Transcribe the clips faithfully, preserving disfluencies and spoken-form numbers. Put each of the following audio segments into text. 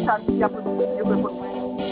samedi après pour dire que pour moi.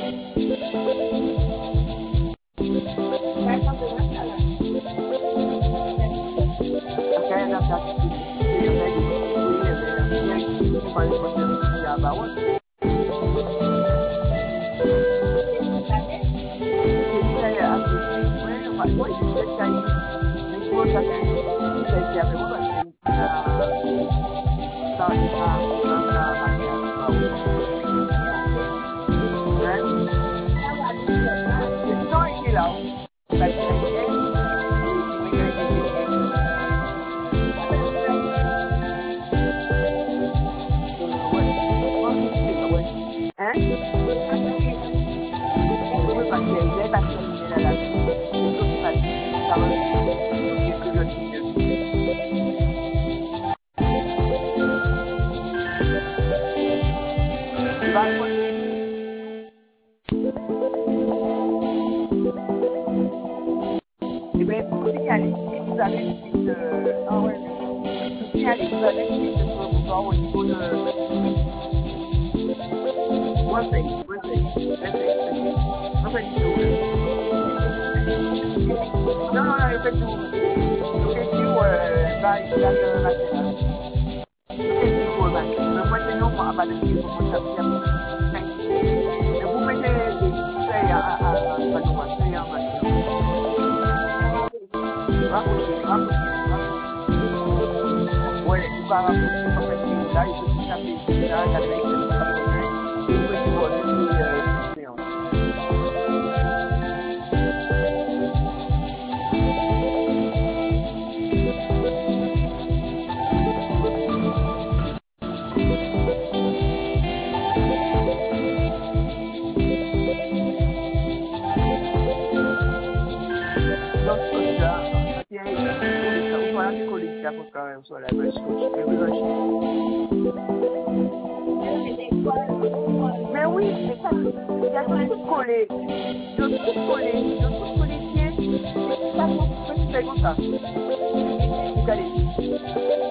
Mais oui, c'est ça. Il y a tout collé. Il y a tout collé. Il y a tout collé. Ça, c'est comme ça. Regardez.